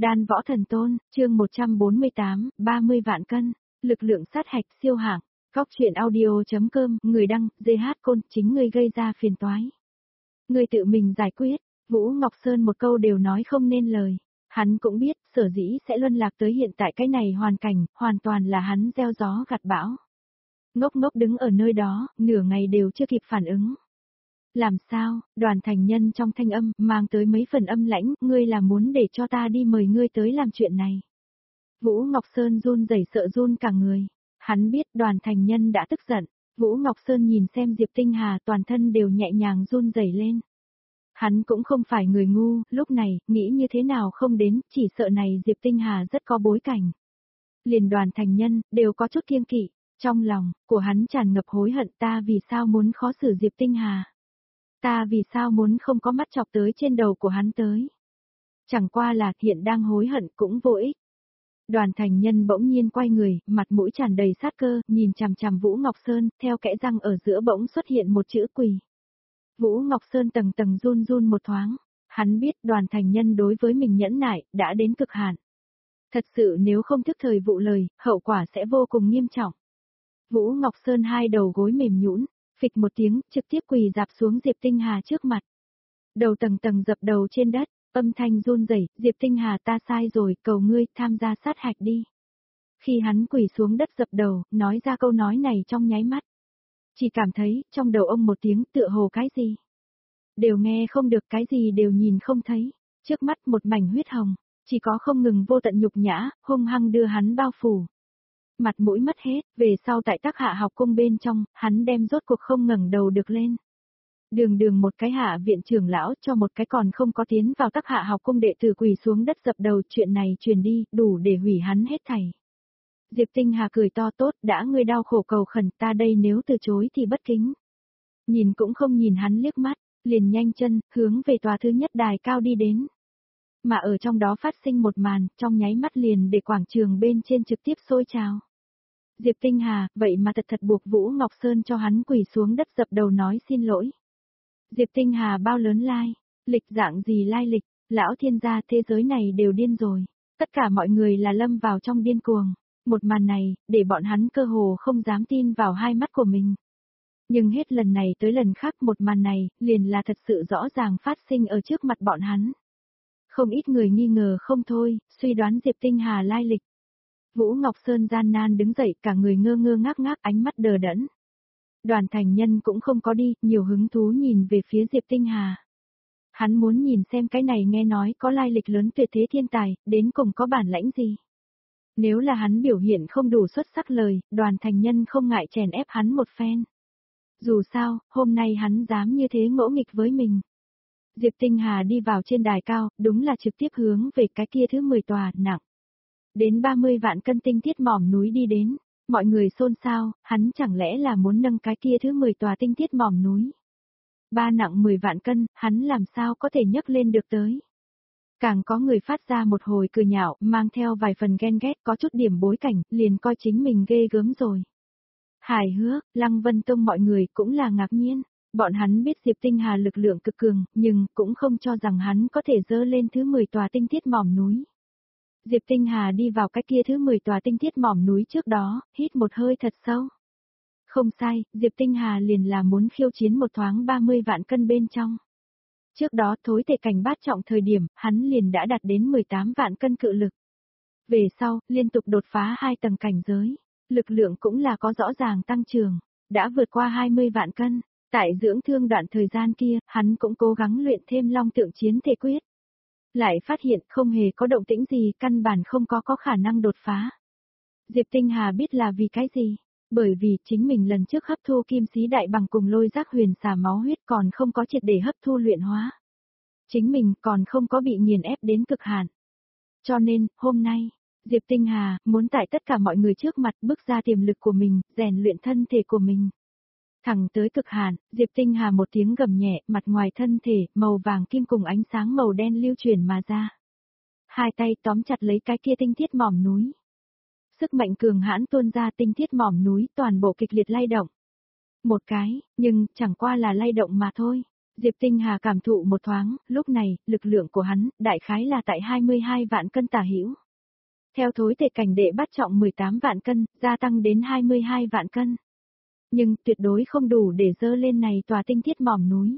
Đan võ thần tôn, chương 148, 30 vạn cân, lực lượng sát hạch siêu hạng, góc truyện audio.com, người đăng, GH Côn, chính ngươi gây ra phiền toái. Ngươi tự mình giải quyết, Vũ Ngọc Sơn một câu đều nói không nên lời. Hắn cũng biết, sở dĩ sẽ luân lạc tới hiện tại cái này hoàn cảnh, hoàn toàn là hắn gieo gió gặt bão. Ngốc ngốc đứng ở nơi đó, nửa ngày đều chưa kịp phản ứng. Làm sao, Đoàn Thành Nhân trong thanh âm, mang tới mấy phần âm lãnh, ngươi là muốn để cho ta đi mời ngươi tới làm chuyện này. Vũ Ngọc Sơn run rẩy sợ run cả người. Hắn biết Đoàn Thành Nhân đã tức giận. Vũ Ngọc Sơn nhìn xem Diệp Tinh Hà toàn thân đều nhẹ nhàng run rẩy lên. Hắn cũng không phải người ngu, lúc này, nghĩ như thế nào không đến, chỉ sợ này Diệp Tinh Hà rất có bối cảnh. Liền Đoàn Thành Nhân, đều có chút kiêng kỵ, trong lòng, của hắn tràn ngập hối hận ta vì sao muốn khó xử Diệp Tinh Hà. Ta vì sao muốn không có mắt chọc tới trên đầu của hắn tới. Chẳng qua là hiện đang hối hận cũng vô ích. Đoàn Thành Nhân bỗng nhiên quay người, mặt mũi tràn đầy sát cơ, nhìn chằm chằm Vũ Ngọc Sơn, theo kẽ răng ở giữa bỗng xuất hiện một chữ quỳ. Vũ Ngọc Sơn tầng tầng run run một thoáng, hắn biết Đoàn Thành Nhân đối với mình nhẫn nại, đã đến cực hạn. Thật sự nếu không thức thời vụ lời, hậu quả sẽ vô cùng nghiêm trọng. Vũ Ngọc Sơn hai đầu gối mềm nhũn, phịch một tiếng, trực tiếp quỳ dạp xuống Diệp Tinh Hà trước mặt. Đầu tầng tầng dập đầu trên đất, âm thanh run rẩy, Diệp Tinh Hà ta sai rồi, cầu ngươi tham gia sát hạch đi. Khi hắn quỳ xuống đất dập đầu, nói ra câu nói này trong nháy mắt. Chỉ cảm thấy, trong đầu ông một tiếng tựa hồ cái gì. Đều nghe không được cái gì đều nhìn không thấy, trước mắt một mảnh huyết hồng, chỉ có không ngừng vô tận nhục nhã, hung hăng đưa hắn bao phủ. Mặt mũi mất hết, về sau tại Tắc Hạ học cung bên trong, hắn đem rốt cuộc không ngẩng đầu được lên. Đường một cái hạ viện trưởng lão cho một cái còn không có tiến vào Tắc Hạ học cung đệ tử quỳ xuống đất dập đầu, chuyện này truyền đi, đủ để hủy hắn hết thảy. Diệp Tinh Hà cười to tốt, đã ngươi đau khổ cầu khẩn ta đây nếu từ chối thì bất kính. Nhìn cũng không nhìn hắn liếc mắt, liền nhanh chân, hướng về tòa thứ nhất đài cao đi đến. Mà ở trong đó phát sinh một màn, trong nháy mắt liền để quảng trường bên trên trực tiếp sôi trào. Diệp Tinh Hà, vậy mà thật buộc Vũ Ngọc Sơn cho hắn quỳ xuống đất dập đầu nói xin lỗi. Diệp Tinh Hà bao lớn lai, lịch dạng gì lai lịch, lão thiên gia thế giới này đều điên rồi, tất cả mọi người là lâm vào trong điên cuồng. Một màn này, để bọn hắn cơ hồ không dám tin vào hai mắt của mình. Nhưng hết lần này tới lần khác một màn này, liền là thật sự rõ ràng phát sinh ở trước mặt bọn hắn. Không ít người nghi ngờ không thôi, suy đoán Diệp Tinh Hà lai lịch. Vũ Ngọc Sơn gian nan đứng dậy, cả người ngơ ngơ ngác ngác, ánh mắt đờ đẫn. Đoàn Thành Nhân cũng không có đi, nhiều hứng thú nhìn về phía Diệp Tinh Hà. Hắn muốn nhìn xem cái này nghe nói có lai lịch lớn tuyệt thế thiên tài, đến cùng có bản lãnh gì. Nếu là hắn biểu hiện không đủ xuất sắc lời, Đoàn Thành Nhân không ngại chèn ép hắn một phen. Dù sao, hôm nay hắn dám như thế ngỗ nghịch với mình. Diệp Tinh Hà đi vào trên đài cao, đúng là trực tiếp hướng về cái kia thứ 10 tòa, nặng. Đến 30 vạn cân tinh thiết mỏm núi đi đến, mọi người xôn xao, hắn chẳng lẽ là muốn nâng cái kia thứ 10 tòa tinh thiết mỏm núi. Ba nặng 10 vạn cân, hắn làm sao có thể nhấc lên được tới. Càng có người phát ra một hồi cười nhạo, mang theo vài phần ghen ghét có chút điểm bối cảnh, liền coi chính mình ghê gớm rồi. Hài hước, Lăng Vân Tông mọi người cũng là ngạc nhiên, bọn hắn biết Diệp Tinh Hà lực lượng cực cường, nhưng cũng không cho rằng hắn có thể dơ lên thứ 10 tòa tinh thiết mỏm núi. Diệp Tinh Hà đi vào cái kia thứ 10 tòa tinh thiết mỏm núi trước đó, hít một hơi thật sâu. Không sai, Diệp Tinh Hà liền là muốn khiêu chiến một thoáng 30 vạn cân bên trong. Trước đó thối thể cảnh bát trọng thời điểm, hắn liền đã đạt đến 18 vạn cân cự lực. Về sau, liên tục đột phá 2 tầng cảnh giới, lực lượng cũng là có rõ ràng tăng trưởng, đã vượt qua 20 vạn cân. Tại dưỡng thương đoạn thời gian kia, hắn cũng cố gắng luyện thêm long tượng chiến thể quyết. Lại phát hiện không hề có động tĩnh gì, căn bản không có khả năng đột phá. Diệp Tinh Hà biết là vì cái gì? Bởi vì chính mình lần trước hấp thu kim sĩ đại bằng cùng lôi giác huyền xà máu huyết còn không có triệt để hấp thu luyện hóa. Chính mình còn không có bị nghiền ép đến cực hạn. Cho nên, hôm nay, Diệp Tinh Hà muốn tại tất cả mọi người trước mặt bước ra tiềm lực của mình, rèn luyện thân thể của mình. Thẳng tới cực hạn, Diệp Tinh Hà một tiếng gầm nhẹ, mặt ngoài thân thể, màu vàng kim cùng ánh sáng màu đen lưu chuyển mà ra. Hai tay tóm chặt lấy cái kia tinh thiết mỏm núi. Sức mạnh cường hãn tuôn ra tinh thiết mỏm núi, toàn bộ kịch liệt lay động. Một cái, nhưng chẳng qua là lay động mà thôi. Diệp Tinh Hà cảm thụ một thoáng, lúc này, lực lượng của hắn, đại khái là tại 22 vạn cân tả hữu. Theo thối thể cảnh đệ bắt trọng 18 vạn cân, gia tăng đến 22 vạn cân. Nhưng tuyệt đối không đủ để dơ lên này tòa tinh thiết mỏm núi.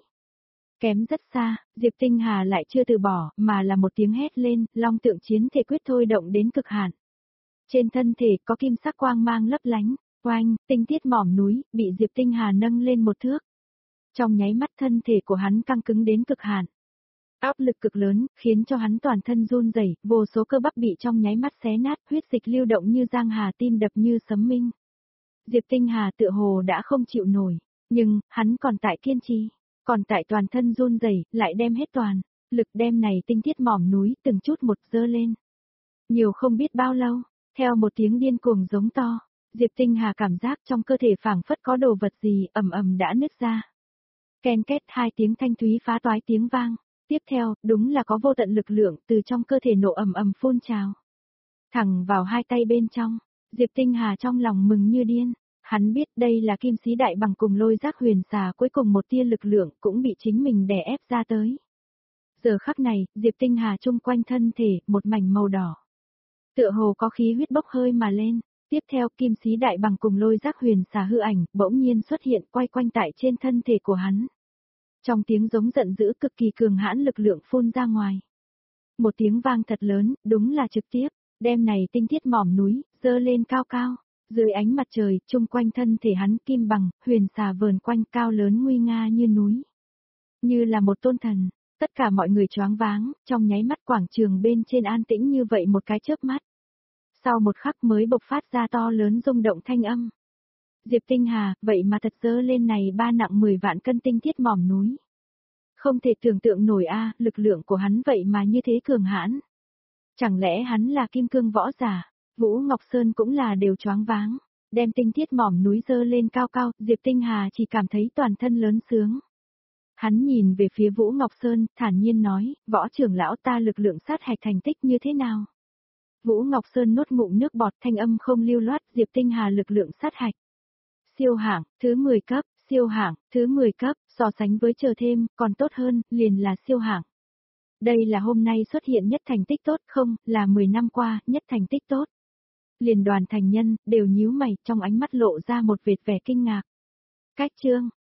Kém rất xa, Diệp Tinh Hà lại chưa từ bỏ, mà là một tiếng hét lên, long tượng chiến thể quyết thôi động đến cực hạn. Trên thân thể có kim sắc quang mang lấp lánh, oanh, tinh thiết mỏm núi, bị Diệp Tinh Hà nâng lên một thước. Trong nháy mắt thân thể của hắn căng cứng đến cực hạn. Áp lực cực lớn, khiến cho hắn toàn thân run rẩy, vô số cơ bắp bị trong nháy mắt xé nát, huyết dịch lưu động như giang hà, tim đập như sấm minh. Diệp Tinh Hà tựa hồ đã không chịu nổi, nhưng, hắn còn tại kiên trì, còn tại toàn thân run rẩy, lại đem hết toàn, lực đem này tinh thiết mỏm núi từng chút một dơ lên. Nhiều không biết bao lâu, theo một tiếng điên cuồng giống to, Diệp Tinh Hà cảm giác trong cơ thể phảng phất có đồ vật gì ầm ầm đã nứt ra. Ken két hai tiếng thanh thúy phá toái tiếng vang, tiếp theo, đúng là có vô tận lực lượng từ trong cơ thể nổ ầm ầm phun trào. Thẳng vào hai tay bên trong, Diệp Tinh Hà trong lòng mừng như điên, hắn biết đây là kim sĩ đại bằng cùng lôi giác huyền xà cuối cùng một tia lực lượng cũng bị chính mình đè ép ra tới. Giờ khắc này, Diệp Tinh Hà chung quanh thân thể, một mảnh màu đỏ. Tựa hồ có khí huyết bốc hơi mà lên, tiếp theo kim sĩ đại bằng cùng lôi giác huyền xà hư ảnh bỗng nhiên xuất hiện quay quanh tại trên thân thể của hắn. Trong tiếng giống giận dữ cực kỳ cường hãn lực lượng phun ra ngoài. Một tiếng vang thật lớn, đúng là trực tiếp, đem này tinh thiết mỏm núi, dơ lên cao cao, dưới ánh mặt trời, chung quanh thân thể hắn kim bằng, huyền xà vờn quanh cao lớn nguy nga như núi. Như là một tôn thần, tất cả mọi người choáng váng, trong nháy mắt quảng trường bên trên an tĩnh như vậy một cái chớp mắt. Sau một khắc mới bộc phát ra to lớn rung động thanh âm. Diệp Tinh Hà, vậy mà thật dơ lên này ba nặng 10 vạn cân tinh thiết mỏm núi. Không thể tưởng tượng nổi lực lượng của hắn vậy mà như thế cường hãn. Chẳng lẽ hắn là kim cương võ giả, Vũ Ngọc Sơn cũng là đều choáng váng, đem tinh thiết mỏm núi dơ lên cao cao, Diệp Tinh Hà chỉ cảm thấy toàn thân lớn sướng. Hắn nhìn về phía Vũ Ngọc Sơn, thản nhiên nói, võ trưởng lão ta lực lượng sát hạch thành tích như thế nào? Vũ Ngọc Sơn nuốt ngụm nước bọt thanh âm không lưu loát, Diệp Tinh Hà lực lượng sát hạch. Siêu hạng, thứ 10 cấp, siêu hạng, thứ 10 cấp, so sánh với chờ thêm, còn tốt hơn, liền là siêu hạng. Đây là hôm nay xuất hiện nhất thành tích tốt không, là 10 năm qua, nhất thành tích tốt. Liền đoàn thành nhân, đều nhíu mày, trong ánh mắt lộ ra một vệt vẻ kinh ngạc. Cách chương,